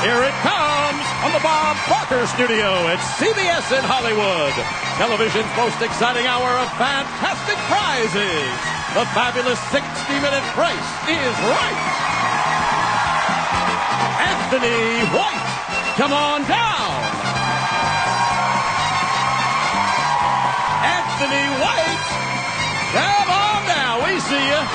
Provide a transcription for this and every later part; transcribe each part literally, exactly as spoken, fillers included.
Here it comes from the Bob Barker Studio at C B S in Hollywood. Television's most exciting hour of fantastic prizes. The fabulous sixty-minute Price is Right. Anthony White, come on down. Anthony White, come on down. We see you.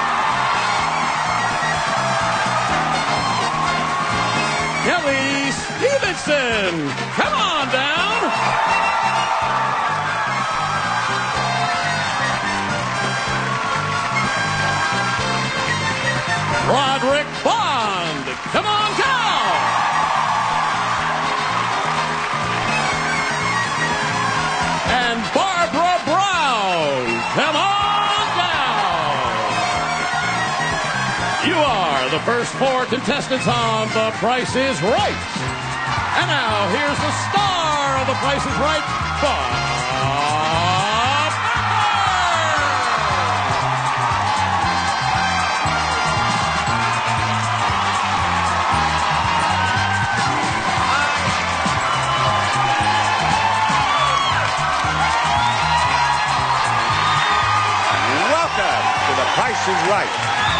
Kelly Stevenson, come on down. Roderick Bond, come on down. And Barbara Brown, come on down. You are the first four contestants on The Price is Right. And now, here's the star of The Price is Right, Bob Welcome to The Price is Right.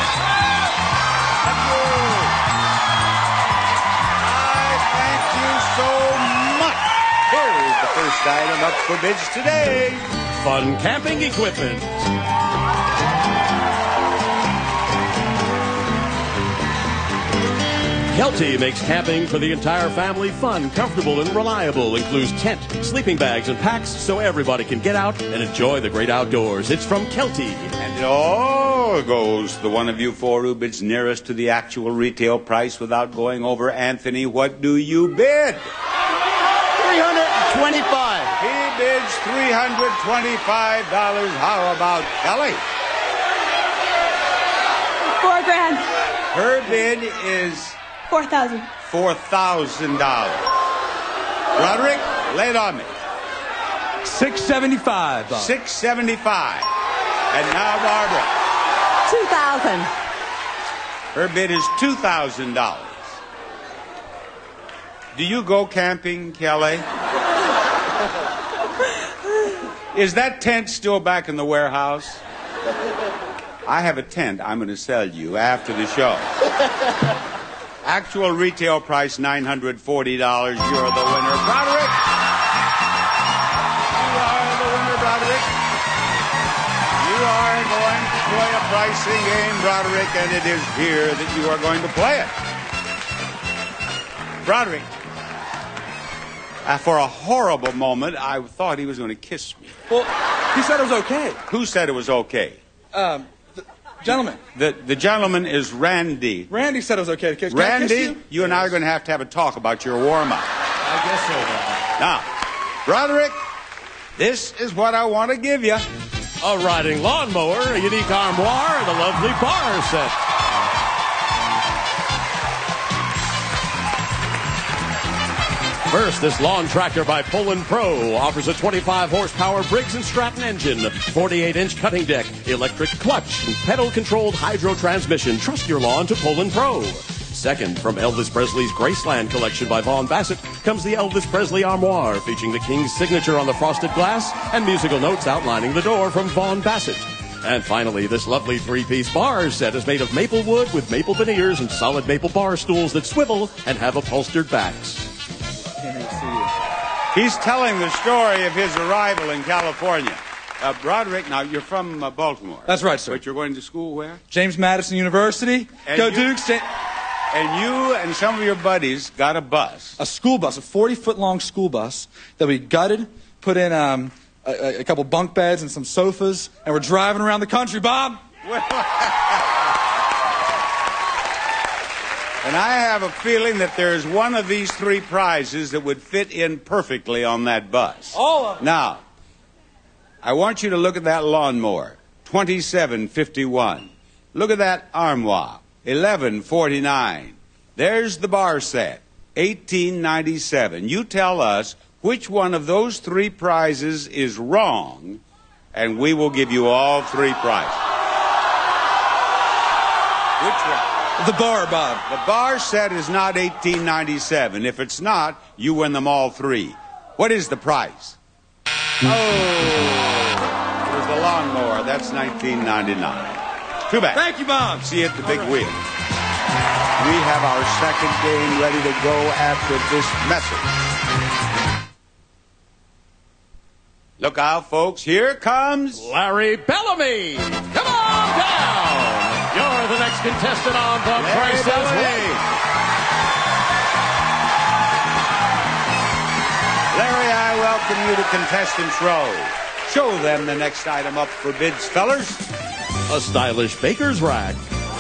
First item up for bids today. Fun camping equipment. Kelty makes camping for the entire family fun, comfortable, and reliable. Includes tent, sleeping bags, and packs so everybody can get out and enjoy the great outdoors. It's from Kelty. And it all goes to the one of you four who bids nearest to the actual retail price without going over. Anthony, what do you bid? three hundred twenty-five. He bids three hundred twenty-five dollars. How about Kelly? Four grand. Her bid is Four thousand. four thousand dollars. Roderick, lay it on me. six seventy-five. six seventy-five. And now Barbara. Two thousand. Her bid is two thousand dollars. Do you go camping, Kelly? Is that tent still back in the warehouse? I have a tent I'm going to sell you after the show. Actual retail price, nine hundred forty dollars. You're the winner, Broderick. You are the winner, Broderick. You are going to play a pricing game, Broderick, and it is here that you are going to play it. Broderick. Uh, for a horrible moment, I thought he was going to kiss me. Well, he said it was okay. Who said it was okay? Um, the gentleman. The the gentleman is Randy. Randy said it was okay to kiss. Can Randy, I kiss you? you and I are going to have to have a talk about your warm-up. I guess so, Bob. Now, Broderick, this is what I want to give you. A riding lawnmower, a unique armoire, and a lovely bar set. First, this lawn tractor by Poland Pro offers a twenty-five horsepower Briggs and Stratton engine, forty-eight inch cutting deck, electric clutch, and pedal-controlled hydro transmission. Trust your lawn to Poland Pro. Second, from Elvis Presley's Graceland collection by Vaughn Bassett comes the Elvis Presley Armoire, featuring the King's signature on the frosted glass and musical notes outlining the door from Vaughn Bassett. And finally, this lovely three-piece bar set is made of maple wood with maple veneers and solid maple bar stools that swivel and have upholstered backs. He's telling the story of his arrival in California. Uh, Broderick, now, you're from uh, Baltimore. That's right, sir. But you're going to school where? James Madison University. And Go you- Dukes. Ja- And you and some of your buddies got a bus. a school bus, a forty-foot-long school bus that we gutted, put in um, a, a couple bunk beds and some sofas, and we're driving around the country, Bob. And I have a feeling that there's one of these three prizes that would fit in perfectly on that bus. All of them. Now, I want you to look at that lawnmower, twenty-seven fifty-one. Look at that armoire, eleven forty-nine. There's the bar set, eighteen ninety-seven. You tell us which one of those three prizes is wrong, and we will give you all three prizes. Which one? The bar, Bob. The bar set is not eighteen ninety-seven. If it's not, you win them all three. What is the price? Oh, it was the lawnmower. That's nineteen ninety-nine. Too bad. Thank you, Bob. See you at the big wheel. We have our second game ready to go after this message. Look out, folks. Here comes Larry Bellamy. Come on down. You're the next contestant on The Larry Price is Bellamy. Right. Larry, I welcome you to Contestants Row. Show them the next item up for bids, fellas. A stylish baker's rack.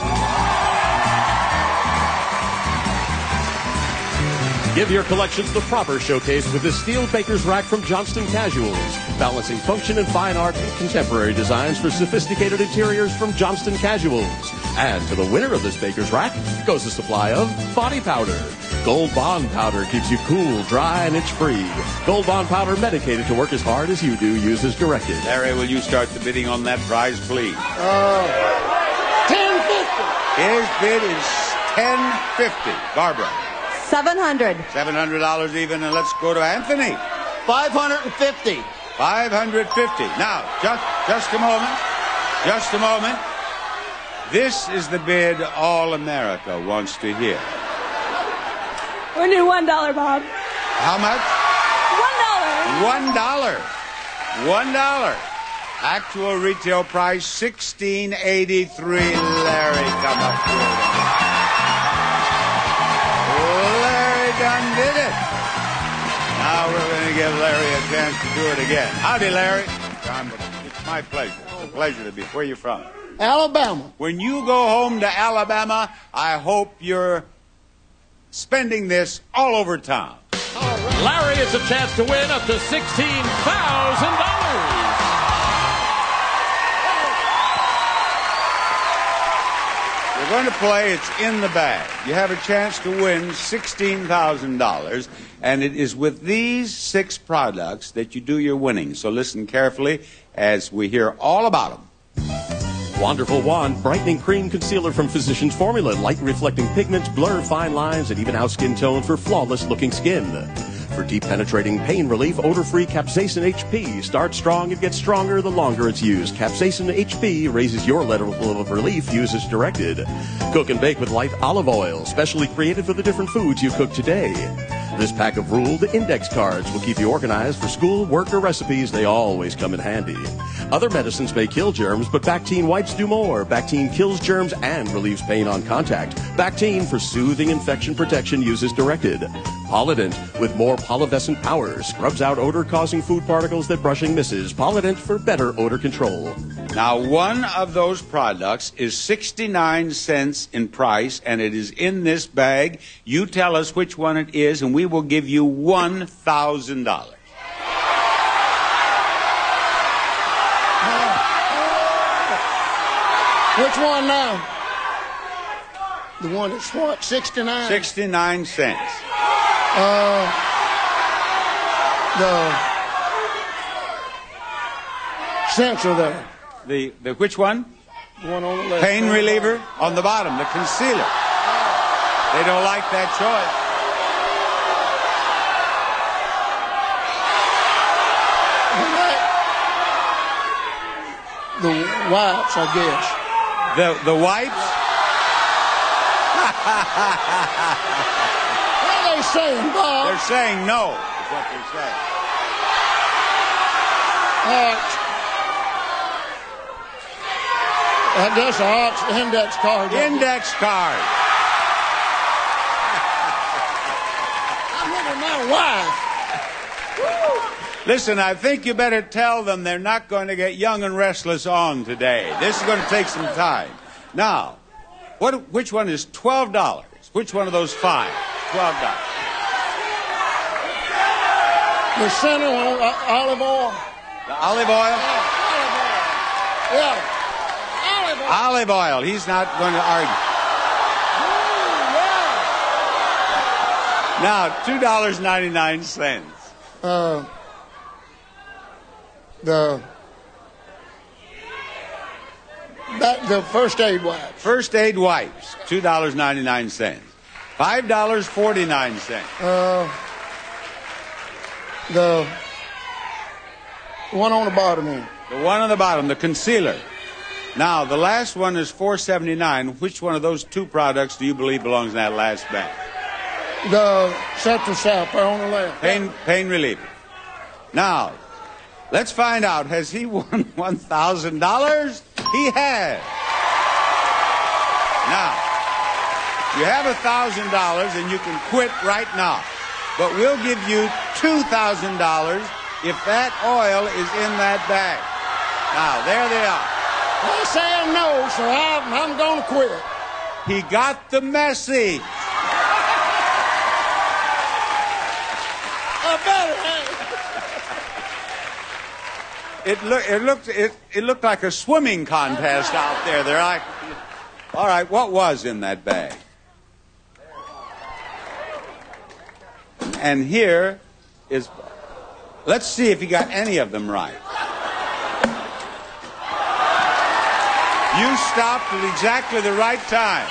Give your collections the proper showcase with this steel baker's rack from Johnston Casuals, balancing function and fine art and contemporary designs for sophisticated interiors from Johnston Casuals. And to the winner of this baker's rack goes a supply of body powder. Gold Bond powder keeps you cool, dry, and itch-free. Gold Bond powder, medicated to work as hard as you do, use as directed. Larry, will you start the bidding on that prize, please? Uh, ten fifty. His bid is ten fifty. Barbara. seven hundred. seven hundred dollars even, and let's go to Anthony. Five hundred and fifty. five hundred fifty. Now, just, just a moment. Just a moment. This is the bid all America wants to hear. We're new one dollar, Bob. How much? One dollar. One dollar. One dollar. Actual retail price, sixteen eighty-three. Larry, come up here. Larry done did it. Now we're going to give Larry a chance to do it again. Howdy, Larry. John, it's my pleasure. It's a pleasure to be. Where are you from? Alabama. When you go home to Alabama, I hope you're spending this all over town. Larry has a chance to win up to sixteen thousand dollars. We're going to play It's in the Bag. You have a chance to win sixteen thousand dollars, and it is with these six products that you do your winning. So listen carefully as we hear all about them. Wonderful Wand Brightening Cream Concealer from Physicians Formula. Light reflecting pigments, blur fine lines, and even out skin tone for flawless looking skin. For deep penetrating pain relief, odor-free Capsaicin H P. Start strong and get stronger the longer it's used. Capsaicin H P raises your level of relief. Use as directed. Cook and bake with light olive oil, specially created for the different foods you cook today. This pack of ruled index cards will keep you organized for school, work, or recipes. They always come in handy. Other medicines may kill germs, but Bactine wipes do more. Bactine kills germs and relieves pain on contact. Bactine for soothing infection protection uses directed. Polident with more polivescent power scrubs out odor-causing food particles that brushing misses. Polident for better odor control. Now, one of those products is sixty-nine cents in price, and it is in this bag. You tell us which one it is, and we will give you one thousand dollars. Which one now? The one that's what? sixty-nine? sixty-nine cents. Uh, the central there. The, the which one? The one on the left. Pain reliever on the bottom, the concealer. They don't like that choice. The wipes, I guess. The, the wipes? What are they saying, Bob? They're saying no, is what they're saying. Uh, I guess the Ox index card. Index card. I'm looking at my wife. Listen, I think you better tell them they're not going to get young and restless on today. This is going to take some time. Now, what? Which one is twelve dollars? Which one of those five? twelve dollars. The center one, uh, olive oil. The olive oil? Yeah. Olive oil. Olive oil. He's not going to argue. Now, two dollars and ninety-nine cents. Uh, the That, the first aid wipes. First aid wipes, two dollars and ninety-nine cents. five dollars and forty-nine cents. Uh, the one on the bottom end. The one on the bottom, the concealer. Now, the last one is four dollars and seventy-nine cents. Which one of those two products do you believe belongs in that last bag? The Central South, there on the left. Pain, pain reliever. Now, let's find out. Has he won one thousand dollars? He has. Now, you have one thousand dollars and you can quit right now. But we'll give you two thousand dollars if that oil is in that bag. Now, there they are. They say no, so I'm, I'm going to quit. He got the message. I better have. It, look, it, looked, it, it looked like a swimming contest out there. They're like, all right, what was in that bag? And here is, let's see if you got any of them right. You stopped at exactly the right time.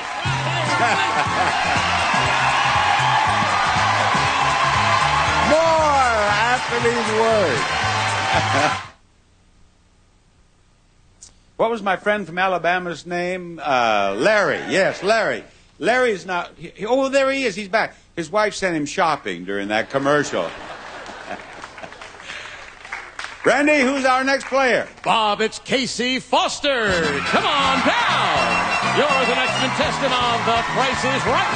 More after these words. What was my friend from Alabama's name? Uh, Larry. Yes, Larry. Larry's not... He, oh, there he is. He's back. His wife sent him shopping during that commercial. Randy, who's our next player? Bob, it's Casey Foster. Come on down. You're the next contestant on The Price is Right.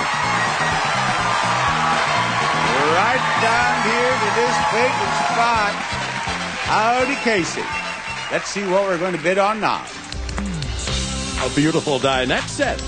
Right down here to this vacant spot. Howdy, Casey. Let's see what we're going to bid on now. A beautiful dinette set.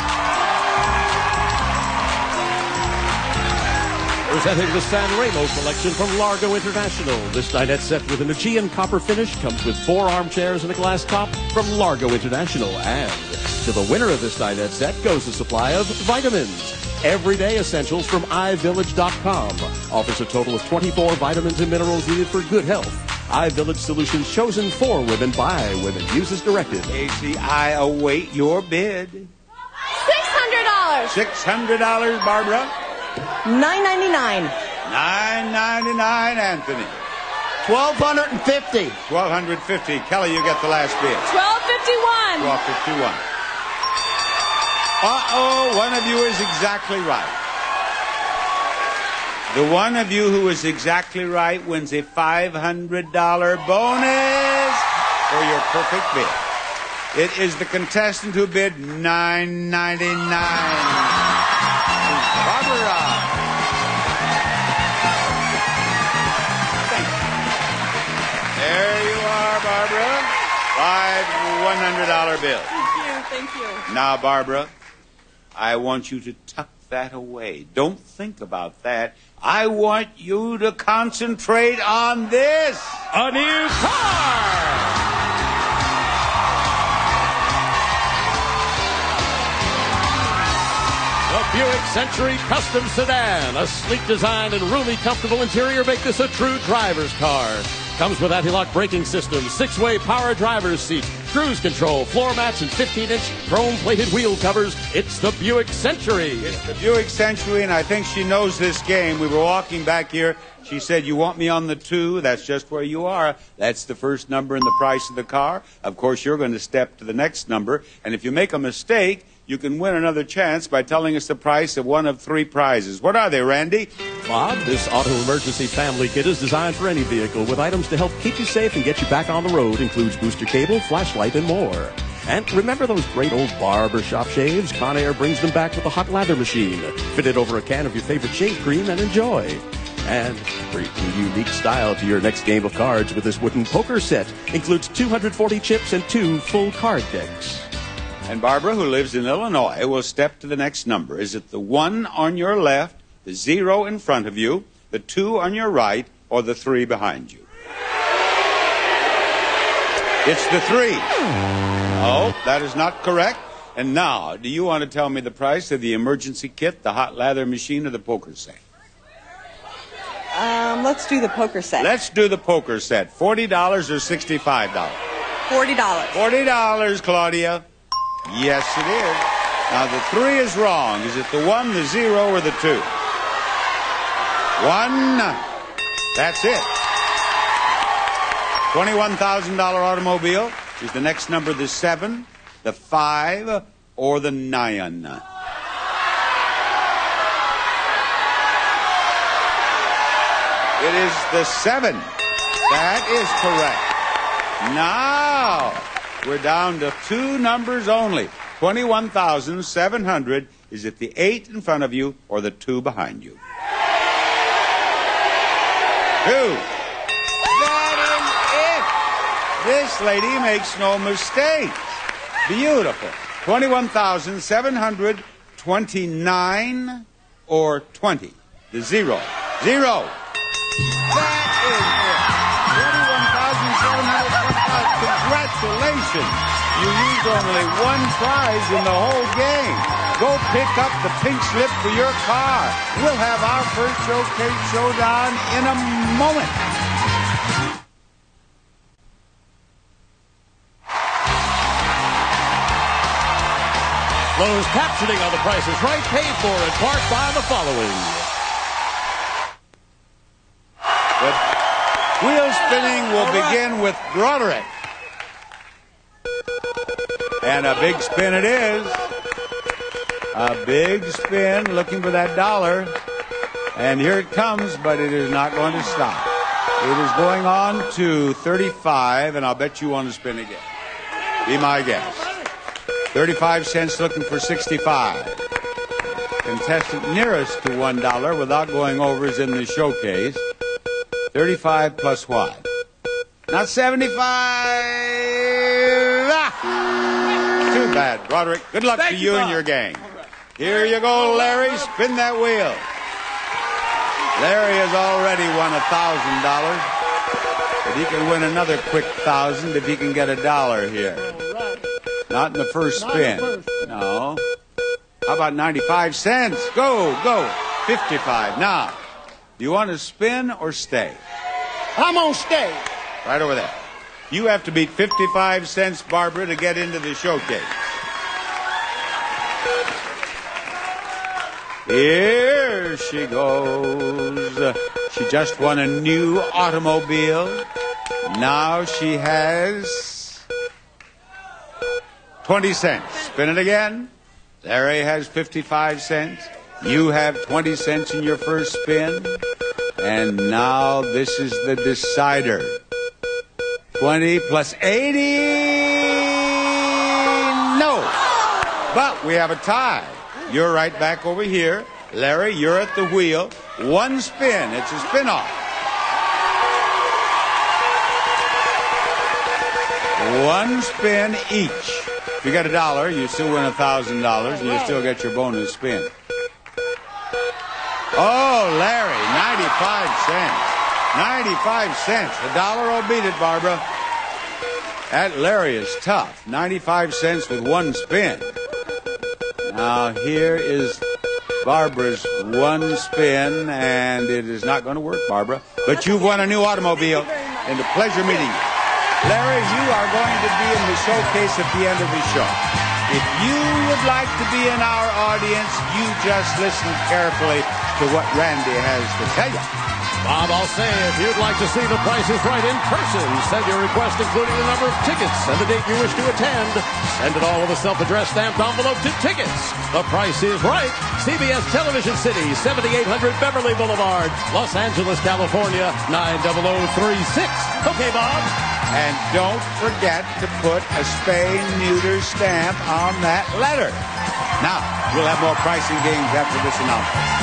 Presenting the San Remo collection from Largo International. This dinette set with an Aegean copper finish comes with four armchairs and a glass top from Largo International. And to the winner of this dinette set goes a supply of vitamins. Everyday essentials from i village dot com. Offers a total of twenty-four vitamins and minerals needed for good health. iVillage Solutions chosen for women by women. Use as directed. Casey, I await your bid. six hundred dollars. six hundred dollars, Barbara. nine ninety-nine. nine ninety-nine, Anthony. twelve fifty. twelve fifty. Kelly, you get the last bid. twelve fifty-one. twelve fifty-one. Uh-oh, one of you is exactly right. The one of you who is exactly right wins a five hundred dollars bonus for your perfect bid. It is the contestant who bid nine ninety-nine. Barbara. There you are, Barbara. Five one hundred dollars bills. Thank you, thank you. Now, Barbara, I want you to tuck that away. Don't think about that. I want you to concentrate on this. A new car! The Buick Century Custom Sedan. A sleek design and roomy, comfortable interior make this a true driver's car. Comes with anti-lock braking system, six-way power driver's seat, cruise control, floor mats, and fifteen-inch chrome-plated wheel covers. It's the Buick Century. It's the Buick Century, and I think she knows this game. We were walking back here. She said, you want me on the two? That's just where you are. That's the first number in the price of the car. Of course, you're going to step to the next number, and if you make a mistake, you can win another chance by telling us the price of one of three prizes. What are they, Randy? Bob, this auto emergency family kit is designed for any vehicle with items to help keep you safe and get you back on the road. Includes booster cable, flashlight, and more. And remember those great old barber shop shaves? Conair brings them back with a hot lather machine. Fit it over a can of your favorite shave cream and enjoy. And bring unique style to your next game of cards with this wooden poker set. Includes two hundred forty chips and two full card decks. And Barbara, who lives in Illinois, will step to the next number. Is it the one on your left, the zero in front of you, the two on your right, or the three behind you? It's the three. Oh, that is not correct. And now, do you want to tell me the price of the emergency kit, the hot lather machine, or the poker set? Um, let's do the poker set. Let's do the poker set. forty dollars or sixty-five dollars? forty dollars. forty dollars, Claudia. Yes, it is. Now, the three is wrong. Is it the one, the zero, or the two? One. That's it. twenty-one thousand dollars automobile. Is the next number the seven, the five, or the nine? It is the seven. That is correct. Now, we're down to two numbers only. twenty-one thousand seven hundred. Is it the eight in front of you or the two behind you? Two. That is it. This lady makes no mistakes. Beautiful. twenty-one thousand seven hundred twenty-nine or twenty. The zero. Zero. That is it. twenty-one thousand seven hundred twenty-five. Congratulations. You used only one prize in the whole game. Go pick up the pink slip for your car. We'll have our first showcase showdown in a moment. Closed captioning on The Price is Right, paid for in part by the following. The wheel spinning will begin with Broderick. And a big spin it is. A big spin, looking for that dollar. And here it comes, but it is not going to stop. It is going on to thirty-five, and I'll bet you want to spin again. Be my guess. thirty-five cents looking for sixty-five. Contestant nearest to one dollar without going over is in the showcase. thirty-five plus what? Not seventy-five. Ah! Too bad, Broderick. Good luck Thank to you, you and Bob. your gang. Here you go, Larry. Spin that wheel. Larry has already won a thousand dollars, but he can win another quick thousand if he can get a dollar here. Not in the first Not in spin. the first. No. How about ninety-five cents? Go, go. fifty-five. Now, do you want to spin or stay? I'm on stage. Right over there. You have to beat fifty-five cents, Barbara, to get into the showcase. Here she goes. She just won a new automobile. Now she has twenty cents. Spin it again. Larry has fifty-five cents. You have twenty cents in your first spin. And now this is the decider. twenty plus eighty. No. But we have a tie. You're right back over here. Larry, you're at the wheel. One spin. It's a spin-off. One spin each. If you get a dollar, you still win a thousand dollars, and you still get your bonus spin. Oh, Larry, ninety-five cents. ninety-five cents. A dollar will beat it, Barbara. That Larry is tough. ninety-five cents with one spin. Now, here is Barbara's one spin, and it is not going to work, Barbara. But you've won a new automobile, and a pleasure meeting you. Larry, you are going to be in the showcase at the end of the show. If you would like to be in our audience, you just listen carefully to what Randy has to tell you. Bob, I'll say, if you'd like to see The Price is Right in person, send your request including the number of tickets and the date you wish to attend. Send it all with a self-addressed stamped envelope to Tickets. The Price is Right, C B S Television City, seventy-eight hundred Beverly Boulevard, Los Angeles, California, nine zero zero three six. Okay, Bob? And don't forget to put a spay-neuter stamp on that letter. Now, we'll have more pricing games after this announcement.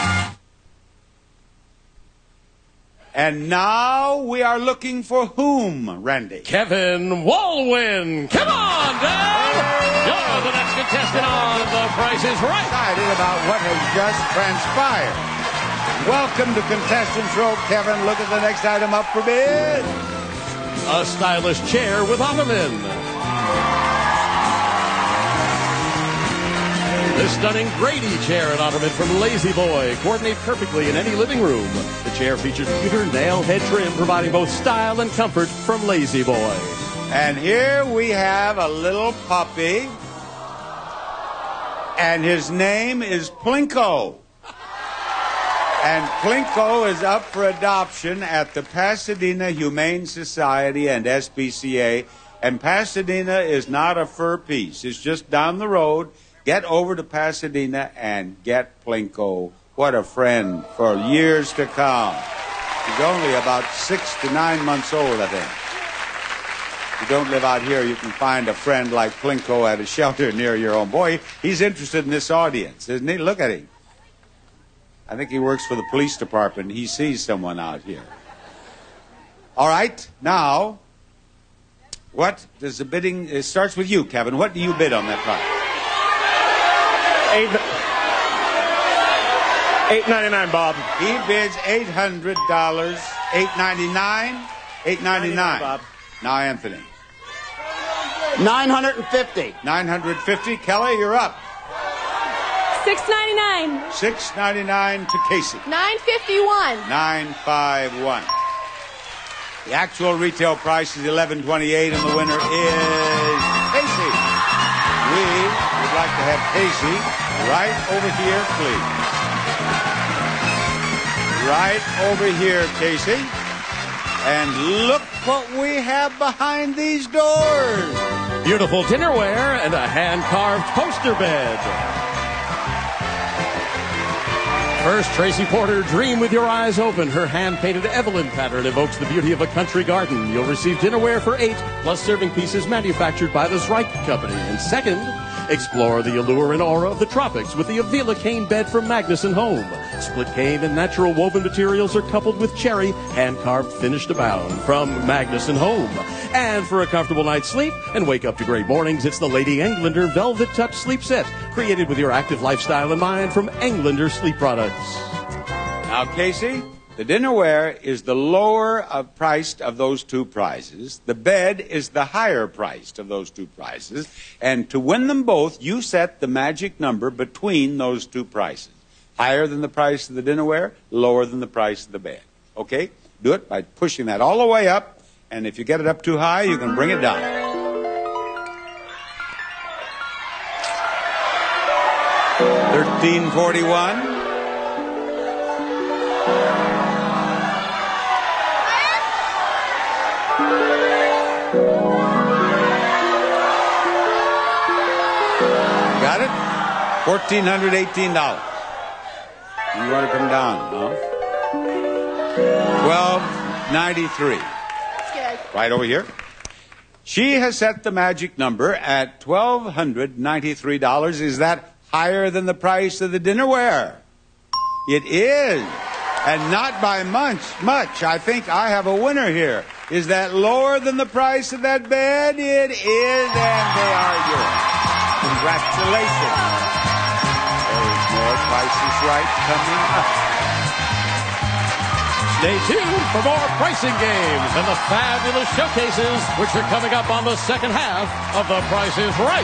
And now we are looking for whom, Randy? Kevin Walwyn. Come on, Dale. You're the next contestant on The Price is Right. Excited about what has just transpired. Welcome to Contestants Row, Kevin. Look at the next item up for bid. A stylish chair with ottoman. This stunning Grady chair and ottoman from Lazy Boy coordinate perfectly in any living room. The chair features pewter nail head trim, providing both style and comfort from Lazy Boy. And here we have a little puppy, and his name is Plinko. And Plinko is up for adoption at the Pasadena Humane Society and S P C A. And Pasadena is not a fur piece. It's just down the road. Get over to Pasadena and get Plinko. What a friend for years to come. He's only about six to nine months old, I think. If you don't live out here, you can find a friend like Plinko at a shelter near your home. Boy, he's interested in this audience, isn't he? Look at him. I think he works for the police department. He sees someone out here. All right, now, what does the bidding... It starts with you, Kevin. What do you bid on that price? Eight, eight ninety-nine, Bob. He bids eight hundred dollars. Eight ninety-nine. Eight ninety-nine. Bob. Now, Anthony. nine hundred fifty. Nine hundred fifty. Kelly, you're up. six ninety-nine. Six ninety-nine to Casey. nine fifty-one. Nine five one. The actual retail price is eleven twenty-eight, and the winner is Casey. We would like to have Casey right over here, please. Right over here, Casey. And look what we have behind these doors. Beautiful dinnerware and a hand-carved poster bed. First, Tracy Porter, dream with your eyes open. Her hand-painted Evelyn pattern evokes the beauty of a country garden. You'll receive dinnerware for eight, plus serving pieces manufactured by the Zrike Company. And second, explore the allure and aura of the tropics with the Avila cane bed from Magnuson Home. Split cane and natural woven materials are coupled with cherry, hand-carved, finished abound from Magnuson Home. And for a comfortable night's sleep and wake up to great mornings, it's the Lady Englander Velvet Touch Sleep Set, created with your active lifestyle in mind from Englander Sleep Products. Now, Casey, the dinnerware is the lower of priced of those two prizes. The bed is the higher priced of those two prizes. And to win them both, you set the magic number between those two prices. Higher than the price of the dinnerware, lower than the price of the bed. Okay? Do it by pushing that all the way up. And if you get it up too high, you can bring it down. Thirteen forty-one. Got it? Fourteen hundred eighteen dollars. You want to come down, no? Twelve ninety-three. Right over here. She has set the magic number at twelve hundred ninety-three dollars. Is that higher than the price of the dinnerware? It is. And not by much. Much. I think I have a winner here. Is that lower than the price of that bed? It is, and they are yours. Congratulations. There's more Price is Right coming up. Stay tuned for more pricing games and the fabulous showcases, which are coming up on the second half of The Price is Right.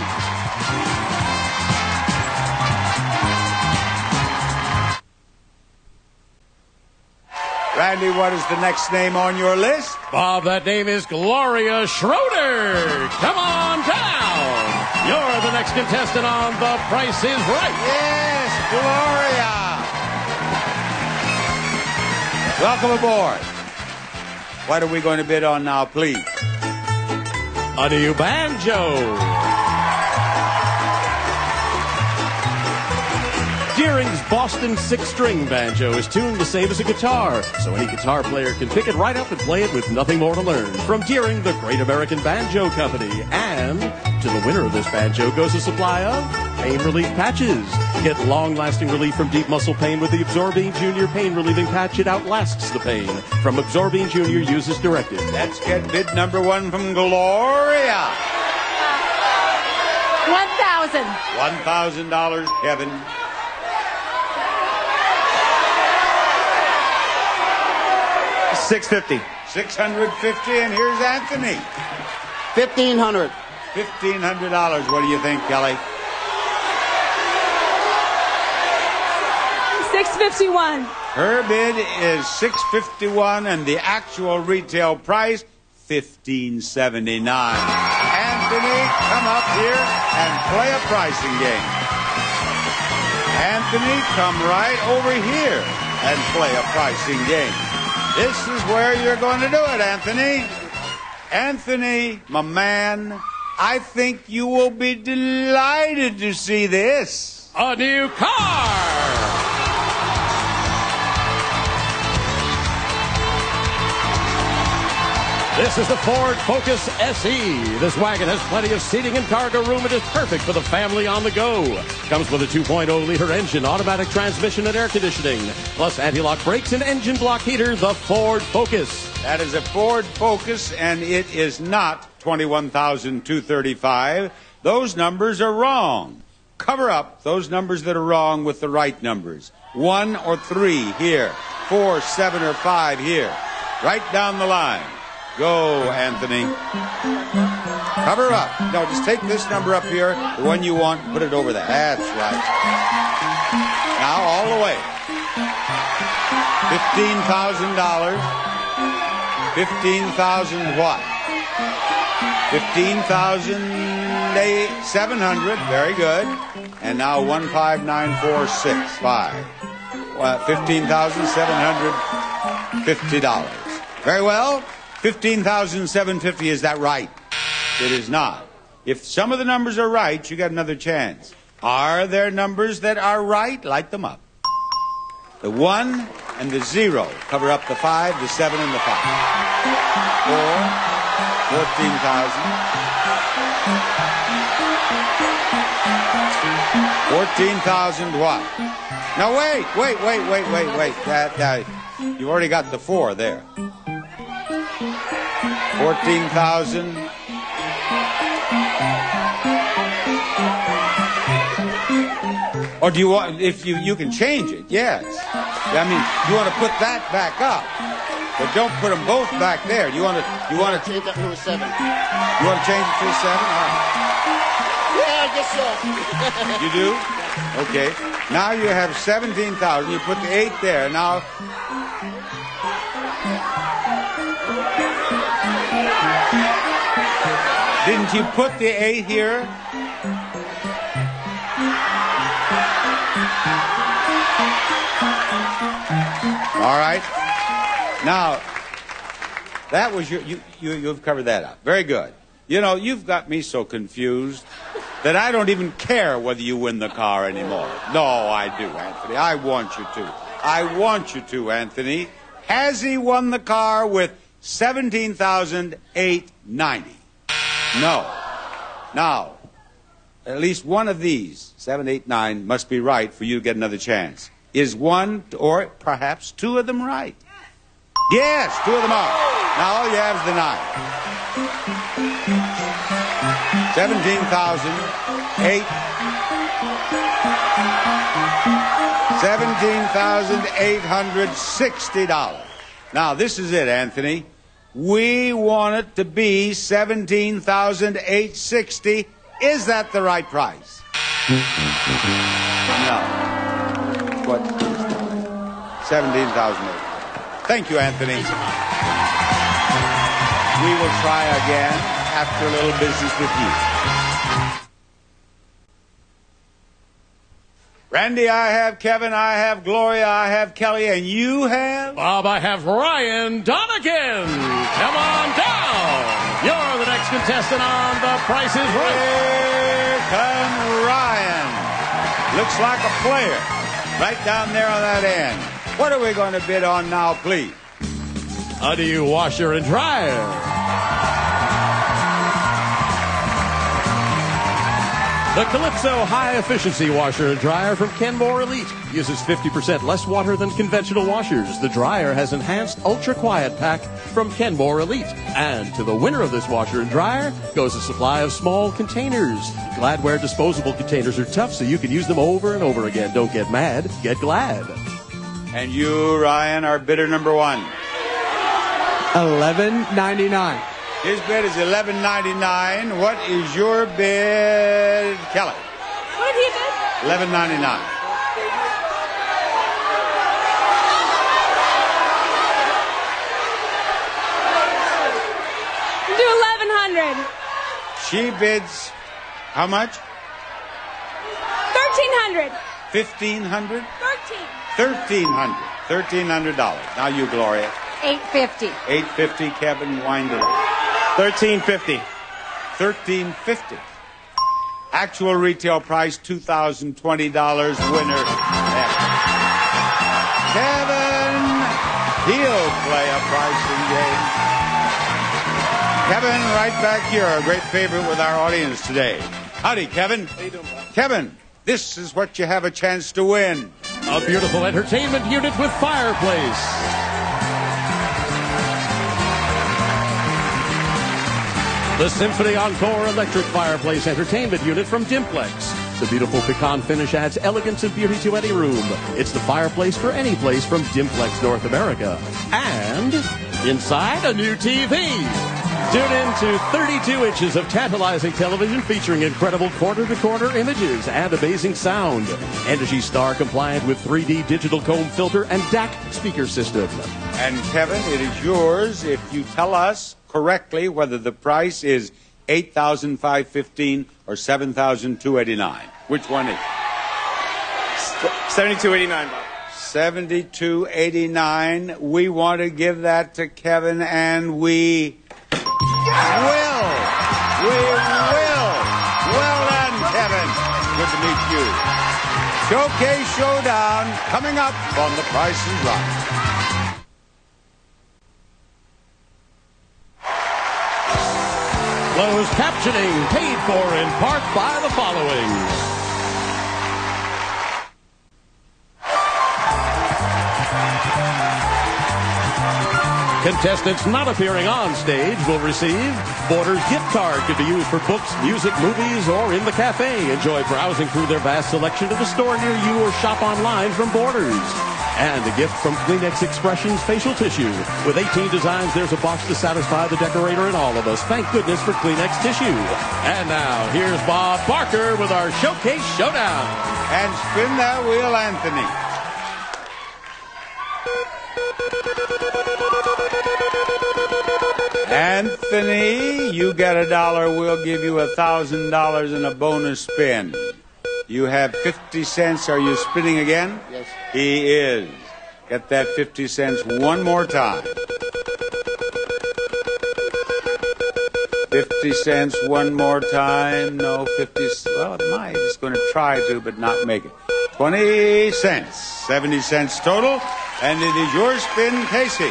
Randy, what is the next name on your list? Bob, that name is Gloria Schroeder. Come on down. You're the next contestant on The Price is Right. Yes, Gloria. Welcome aboard. What are we going to bid on now, please? A new banjo. Deering's Boston six-string banjo is tuned the same as a guitar, so any guitar player can pick it right up and play it with nothing more to learn. From Deering, the Great American Banjo Company. And to the winner of this banjo goes a supply of pain relief patches. Get long-lasting relief from deep muscle pain with the Absorbine Junior pain-relieving patch. It outlasts the pain. From Absorbine Junior, use as directed. Let's get bid number one from Gloria. one thousand. one thousand dollars, Kevin. six fifty. six hundred fifty, and here's Anthony. fifteen hundred. fifteen hundred dollars. What do you think, Kelly? six fifty-one. Her bid is six fifty-one, and the actual retail price, fifteen seventy-nine. Anthony, come up here and play a pricing game. Anthony, come right over here and play a pricing game. This is where you're going to do it, Anthony. Anthony, my man, I think you will be delighted to see this. A new car! This is the Ford Focus S E. This wagon has plenty of seating and cargo room. It is perfect for the family on the go. Comes with a two point oh liter engine, automatic transmission, and air conditioning. Plus anti-lock brakes and engine block heater. The Ford Focus. That is a Ford Focus, and it is not twenty-one thousand two hundred thirty-five. Those numbers are wrong. Cover up those numbers that are wrong with the right numbers. One or three here. Four, seven, or five here. Right down the line. Go, Anthony. Cover up. No, just take this number up here, the one you want, put it over there. That's right. Now, all the way. fifteen thousand dollars. fifteen thousand what? fifteen thousand seven hundred. Very good. And now one five nine four six five. Well, fifteen thousand seven hundred fifty dollars. Very well. fifteen thousand seven hundred fifty, is that right? It is not. If some of the numbers are right, you got another chance. Are there numbers that are right? Light them up. The one and the zero. Cover up the five, the seven, and the five. Four, fourteen thousand. Fourteen thousand what? Now wait, wait, wait, wait, wait, wait. That, that, you've already got the four there. Fourteen thousand. Or do you want? If you you can change it, yes. I mean, you want to put that back up, but don't put them both back there. You want to you want to Change that to a seven. you want to change it to a seven? All right. Yeah, I guess so. You do? Okay. Now you have seventeen thousand. You put the eight there. Now. Didn't you put the eight here? All right. Now, that was your, you, you, you've covered that up. Very good. You know, you've got me so confused that I don't even care whether you win the car anymore. No, I do, Anthony. I want you to. I want you to, Anthony. Has he won the car with seventeen thousand eight hundred ninety? No. Now, at least one of these, seven, eight, nine, must be right for you to get another chance. Is one or perhaps two of them right? Yes, two of them are. Now all you have is the nine. seventeen thousand eight. seventeen thousand eight hundred sixty dollars. Now this is it, Anthony. We want it to be seventeen thousand eight hundred sixty dollars. Is that the right price? No. What? seventeen thousand eight hundred. Thank you, Anthony. We will try again after a little business with you. Randy, I have Kevin, I have Gloria, I have Kelly, and you have? Bob, I have Ryan Donegan. Come on down. You're the next contestant on The Price is Right. Here comes Ryan. Looks like a player. Right down there on that end. What are we going to bid on now, please? A new washer and dryer. The Calypso High Efficiency Washer and Dryer from Kenmore Elite uses fifty percent less water than conventional washers. The dryer has enhanced Ultra Quiet Pack from Kenmore Elite. And to the winner of this washer and dryer goes a supply of small containers. Gladware disposable containers are tough, so you can use them over and over again. Don't get mad, get glad. And you, Ryan, are bidder number one. eleven ninety-nine. His bid is eleven ninety-nine. What is your bid, Kelly? What did he bid? eleven ninety-nine. She bids how much? Thirteen hundred. Fifteen hundred? Thirteen. Thirteen hundred. Thirteen hundred dollars. Now you, Gloria. Eight fifty. Eight fifty. Kevin, wind it up. Thirteen fifty. Thirteen fifty. Actual retail price two thousand twenty dollars. Winner. Kevin, he'll play a pricing game. Kevin, right back here, a great favorite with our audience today. Howdy, Kevin. How you doing, Bob? Kevin, this is what you have a chance to win. A beautiful entertainment unit with fireplace. The Symphony Encore Electric Fireplace Entertainment Unit from Dimplex. The beautiful pecan finish adds elegance and beauty to any room. It's the fireplace for any place from Dimplex North America. And inside, a new T V. Tune in to thirty-two inches of tantalizing television featuring incredible quarter-to-quarter images and amazing sound. Energy Star compliant with three D digital comb filter and D A C speaker system. And Kevin, it is yours if you tell us correctly whether the price is eight thousand five hundred fifteen dollars or seven thousand two hundred eighty-nine dollars. Which one is? Seventy-two eighty-nine, Bob. seventy-two eighty-nine. We want to give that to Kevin, and we will. We will. Well done, Kevin. Good to meet you. Showcase Showdown coming up on The Price is Right. Closed captioning paid for in part by the following. Contestants not appearing on stage will receive Borders gift card. Could be used for books, music, movies, or in the cafe. Enjoy browsing through their vast selection at a store near you or shop online from Borders. And a gift from Kleenex Expressions Facial Tissue. With eighteen designs, there's a box to satisfy the decorator in all of us. Thank goodness for Kleenex Tissue. And now, here's Bob Barker with our Showcase Showdown. And spin that wheel, Anthony. Anthony, you get a dollar. We'll give you a thousand dollars in a bonus spin. You have fifty cents. Are you spinning again? Yes. He is. Get that fifty cents one more time. fifty cents one more time. No, fifty. Well, it might. It's going to try to, but not make it. twenty cents. seventy cents total. And it is your spin, Casey.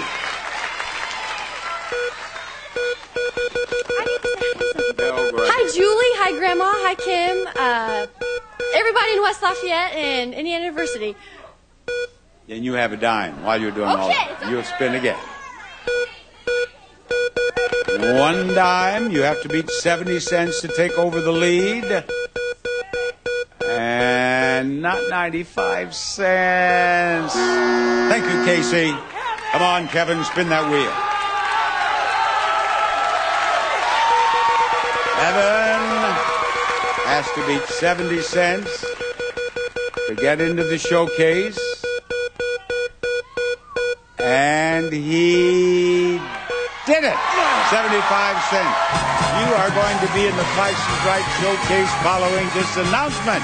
Hi, Julie. Hi, Grandma. Hi, Kim. Uh, everybody in West Lafayette and Indiana University. And you have a dime while you're doing Okay, all that. okay. You'll spin again. One dime. You have to beat seventy cents to take over the lead. And not ninety-five cents. Thank you, Casey. Come on, Kevin, spin that wheel. Kevin has to beat seventy cents to get into the showcase. And he did it. seventy-five cents. You are going to be in the Price is Right showcase following this announcement.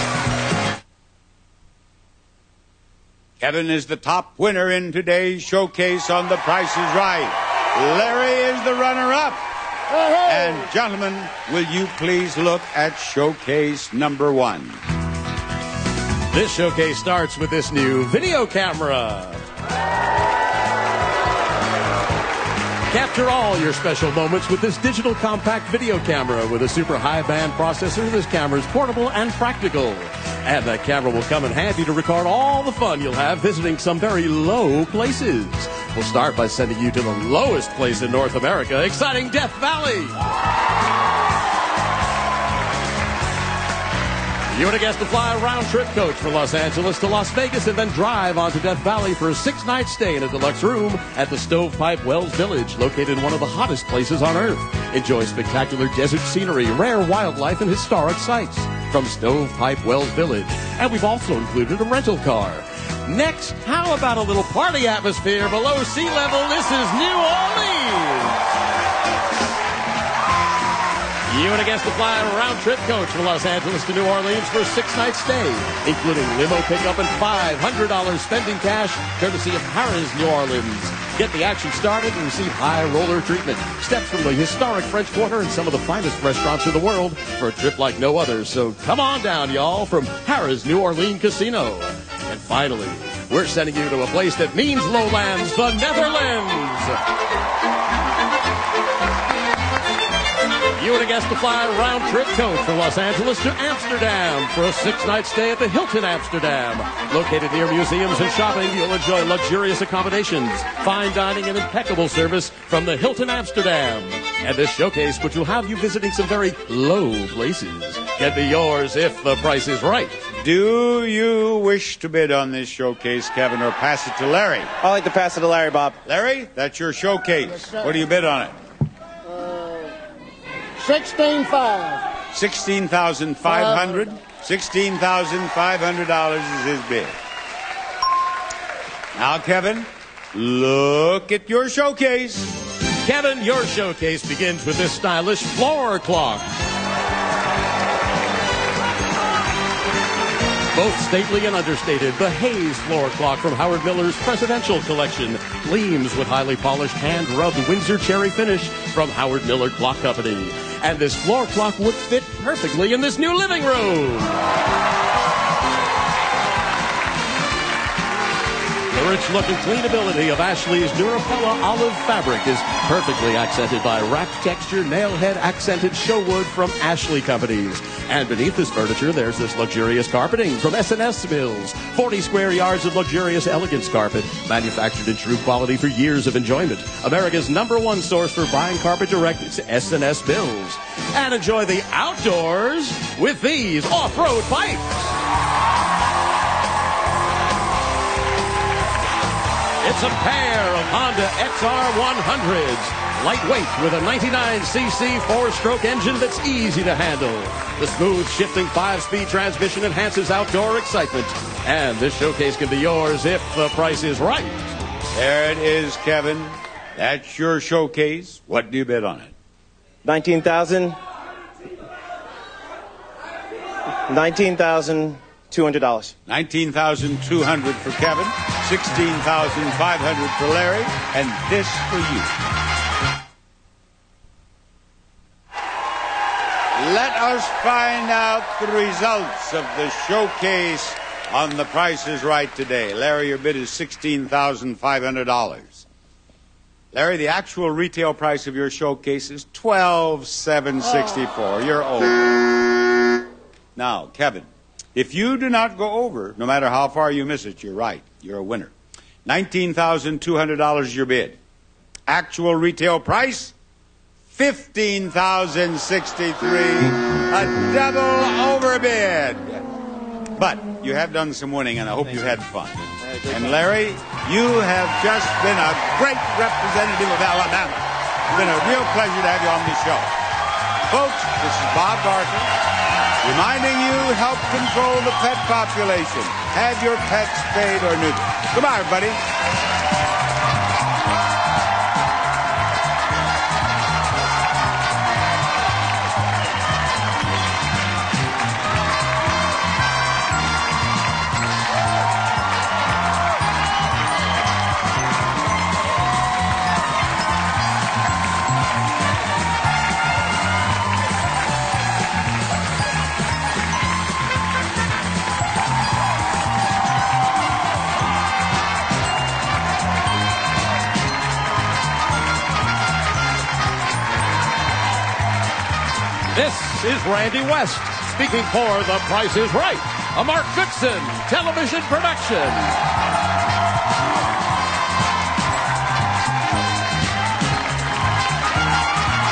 Kevin is the top winner in today's showcase on The Price is Right. Larry is the runner-up. And gentlemen, will you please look at showcase number one? This showcase starts with this new video camera. Capture all your special moments with this digital compact video camera with a super high band processor. This camera is portable and practical. And that camera will come in handy to record all the fun you'll have visiting some very low places. We'll start by sending you to the lowest place in North America, exciting Death Valley. You and a guest to fly a round-trip coach from Los Angeles to Las Vegas and then drive on to Death Valley for a six-night stay in a deluxe room at the Stovepipe Wells Village, located in one of the hottest places on Earth. Enjoy spectacular desert scenery, rare wildlife, and historic sights from Stovepipe Wells Village. And we've also included a rental car. Next, how about a little party atmosphere below sea level? This is New Orleans. You and a guest to fly a round-trip coach from Los Angeles to New Orleans for a six-night stay, including limo pickup and five hundred dollars spending cash, courtesy of Harrah's New Orleans. Get the action started and receive high roller treatment. Steps from the historic French Quarter and some of the finest restaurants in the world for a trip like no other. So come on down, y'all, from Harrah's New Orleans Casino. And finally, we're sending you to a place that means lowlands, the Netherlands. You and a guest to fly a round-trip coach from Los Angeles to Amsterdam for a six-night stay at the Hilton Amsterdam. Located near museums and shopping, you'll enjoy luxurious accommodations, fine dining, and impeccable service from the Hilton Amsterdam. And this showcase, which will have you visiting some very low places, can be yours if the price is right. Do you wish to bid on this showcase, Kevin, or pass it to Larry? I like to pass it to Larry, Bob. Larry, that's your showcase. What do you bid on it? Sixteen five. Sixteen thousand five hundred. Sixteen thousand five hundred dollars is his bid. Now, Kevin, look at your showcase. Kevin, your showcase begins with this stylish floor clock. Both stately and understated, the Hayes floor clock from Howard Miller's Presidential Collection gleams with highly polished, hand-rubbed Windsor cherry finish from Howard Miller Clock Company. And this floor clock would fit perfectly in this new living room. The rich look and cleanability of Ashley's Durapella olive fabric is perfectly accented by wrap texture, nailhead accented show wood from Ashley Companies. And beneath this furniture, there's this luxurious carpeting from S and S Mills. forty square yards of luxurious elegance carpet, manufactured in true quality for years of enjoyment. America's number one source for buying carpet direct is S and S Mills. And enjoy the outdoors with these off-road bikes. It's a pair of Honda X R one hundreds. Lightweight with a ninety-nine c c four-stroke engine that's easy to handle. The smooth shifting five-speed transmission enhances outdoor excitement. And this showcase can be yours if the price is right. There it is, Kevin. That's your showcase. What do you bid on it? Nineteen thousand. Nineteen thousand two hundred dollars. Nineteen thousand two hundred for Kevin. Sixteen thousand five hundred for Larry. And this for you. Let us find out the results of the showcase on The Price is Right today. Larry, your bid is sixteen thousand five hundred dollars. Larry, the actual retail price of your showcase is twelve thousand seven hundred sixty-four dollars. You're over. Now, Kevin, if you do not go over, no matter how far you miss it, you're right. You're a winner. nineteen thousand two hundred dollars is your bid. Actual retail price? fifteen thousand sixty-three dollars, a double overbid. But you have done some winning, and I hope you had fun. And Larry, you have just been a great representative of Alabama. It's been a real pleasure to have you on this show. Folks, this is Bob Barker, reminding you, help control the pet population. Have your pets spayed or neutered. Goodbye, everybody. This is Randy West speaking for The Price is Right, a Mark Goodson television production.